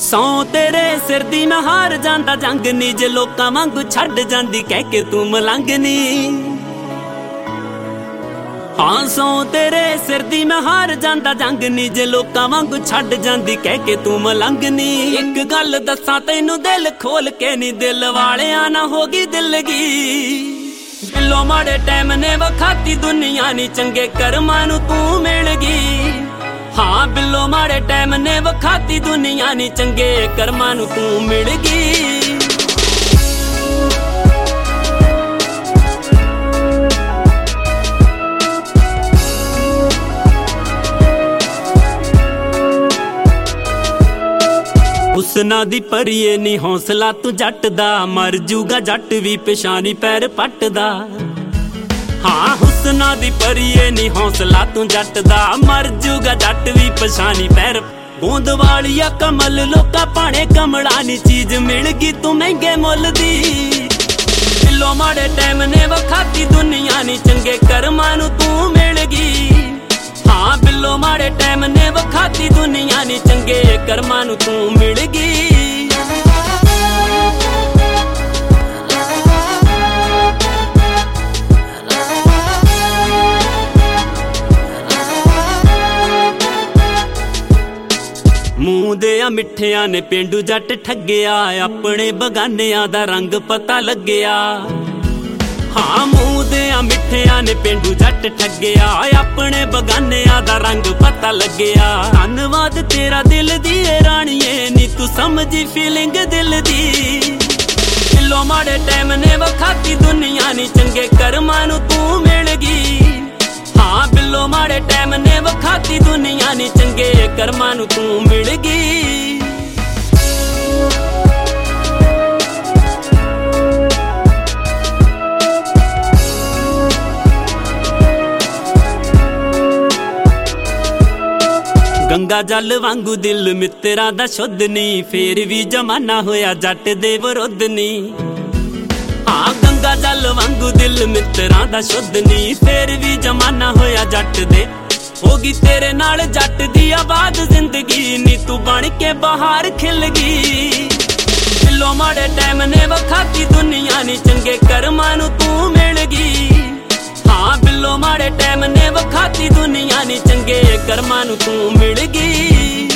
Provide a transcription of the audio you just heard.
ਸੌ ਤੇਰੇ ਸਿਰ ਦੀ ਮੈਂ ਹਾਰ ਜਾਂਦਾ ਜੰਗ ਨੀ, ਜੇ ਲੋਕਾਂ ਵਾਂਗੂ ਛੱਡ ਜਾਂਦੀ ਕਹਿ ਕੇ ਤੂੰ ਮਲੰਗ ਨੀ। ਹਾਂ ਸੌ ਤੇਰੇ ਸਿਰ ਦੀ ਮੈਂ ਹਾਰ ਜਾਂਦਾ ਜੰਗ ਨੀ, ਜੇ ਲੋਕਾਂ ਵਾਂਗੂ ਛੱਡ ਜਾਂਦੀ ਕਹਿ ਕੇ ਤੂੰ ਮਲੰਗ ਨੀ। ਇੱਕ ਗੱਲ ਦੱਸਾਂ ਤੈਨੂੰ ਦਿਲ ਖੋਲ ਕੇ ਨੀ, ਦਿਲ ਵਾਲਿਆਂ ਨਾ ਹੋ ਗਈ ਦਿਲਗੀ। ਦਿਲੋਂ ਮਾੜੇ ਟਾਈਮ ਨੇ ਵਖਾਤੀ ਦੁਨੀਆ ਨੀ, ਚੰਗੇ ਕਰਮਾਂ ਨੂੰ ਤੂੰ ਮਿਲ ਗਈ। ਹਾਂ ਬਿੱਲੋ ਮਾੜੇ ਟਾਈਮ ਨੇ ਵਖਾਤੀ ਦੁਨੀਆ ਨੀ, ਚੰਗੇ ਕਰਮਾਂ ਨੂੰ ਤੂੰ ਮਿਲ ਗਈ। ਹੁਸਨਾ ਦੀ ਪਰੀਏ ਨੀ ਹੌਸਲਾ ਤੂੰ ਜੱਟ ਦਾ, ਮਰ ਜੂਗਾ ਜੱਟ ਵੀ ਪਛਾਣੀ ਪੈਰ ਪੱਟਦਾ। ਹਾਂ ਹੁਸਨਾ ਦੀ ਪਰੀਏ ਨੀ ਹੌਸਲਾ ਤੂੰ ਜੱਟ ਦਾ, ਮਰ ਜੂਗਾ ਜੱਟ ਵੀ ਪਛਾਣੀ ਪੈਰ। ਬੂੰਦ ਵਾਲੀਆ ਕਮਲ ਲੋਕਾਂ ਭਾਣੇ ਕਮਲਾ ਨੀ, ਚੀਜ਼ ਮਿਲ ਗਈ ਤੂੰ ਮਹਿੰਗੇ ਮੁੱਲ ਦੀ। ਬਿੱਲੋ ਮਾੜੇ ਟਾਈਮ ਨੇ ਵਖਾਤੀ ਦੁਨੀਆ ਨੀ, ਚੰਗੇ ਕਰਮਾਂ ਨੂੰ ਤੂੰ ਮਿਲ ਗਈ। ਹਾਂ ਬਿੱਲੋ ਮਾੜੇ ਟਾਈਮ ਨੇ ਵਖਾਤੀ ਦੁਨੀਆ ਨੀ, ਚੰਗੇ ਕਰਮਾਂ ਨੂੰ ਤੂੰ ਮਿਲ ਗਈ। ਮੂੰਹ ਦੇ ਆ ਮਿੱਠਿਆਂ ਨੇ ਪੇਂਡੂ ਜੱਟ ਠੱਗਿਆ, ਆਪਣੇ ਬਗਾਨਿਆਂ ਦਾ ਰੰਗ ਪਤਾ ਲੱਗਿਆ। ਹਾਂ ਮੂੰਹ ਦੇ ਆ ਮਿੱਠਿਆਂ ਨੇ ਪੇਂਡੂ ਜੱਟ ਠੱਗਿਆ, ਆਪਣੇ ਬਗਾਨਿਆਂ ਦਾ ਰੰਗ ਪਤਾ ਲੱਗਿਆ। ਧੰਨਵਾਦ ਤੇਰਾ ਦਿਲ ਦੀ ਏ ਰਾਣੀਏ ਨੀ, ਤੂੰ ਸਮਝੀ ਫੀਲਿੰਗ ਦਿਲ ਦੀ। ਬਿੱਲੋ ਮਾੜੇ ਟਾਈਮ ਨੇ ਵਖਾਤੀ ਦੁਨੀਆ ਨੀ, ਚੰਗੇ ਕਰਮਾਂ ਨੂੰ ਤੂੰ ਮਿਲ ਗਈ। ਹਾਂ ਬਿੱਲੋ ਮਾੜੇ ਟਾਈਮ ਨੇ ਵਖਾਤੀ ਦੁਨੀਆ ਨੀ, ਚੰਗੇ ਕਰਮਾਂ ਨੂੰ ਤੂੰ ਮਿਲ ਗਈ। ਗੰਗਾ ਜਲ ਵਾਂਗੂ ਦਿਲ ਮਿੱਤਰਾਂ ਦਾ ਸ਼ੁੱਧ ਨੀ, ਫੇਰ ਵੀ ਜ਼ਮਾਨਾ ਹੋਇਆ ਜੱਟ ਦੇ ਵਿਰੁੱਧ ਨੀ। ਹਾਂ ਗੰਗਾ ਜਲ ਵਾਂਗੂ ਦਿਲ ਮਿੱਤਰਾਂ ਦਾ ਸ਼ੁੱਧ ਨੀ, ਫੇਰ ਵੀ ਜ਼ਮਾਨਾ ਹੋਇਆ ਜੱਟ ਦੇ। ਹੋ ਗਈ ਤੇਰੇ ਨਾਲ ਜੱਟ ਦੀ ਆਬਾਦ ਜ਼ਿੰਦਗੀ ਨੀ, ਤੂੰ ਬਣ ਕੇ ਬਾਹਰ ਖਿਲ ਗਈ। ਬਿੱਲੋ ਮਾੜੇ ਟਾਈਮ ਨੇ ਵਖਾਤੀ ਦੁਨੀਆ ਨੀ, ਚੰਗੇ ਕਰਮਾਂ ਨੂੰ ਤੂੰ ਮਿਲ ਗਈ। ਹਾਂ ਬਿੱਲੋ ਮਾੜੇ ਟਾਈਮ ਨੇ ਵਖਾਤੀ ਦੁਨੀਆ ਨੀ, ਚੰਗੇ ਕਰਮਾਂ ਨੂੰ ਤੂੰ ਮਿਲ ਗਈ।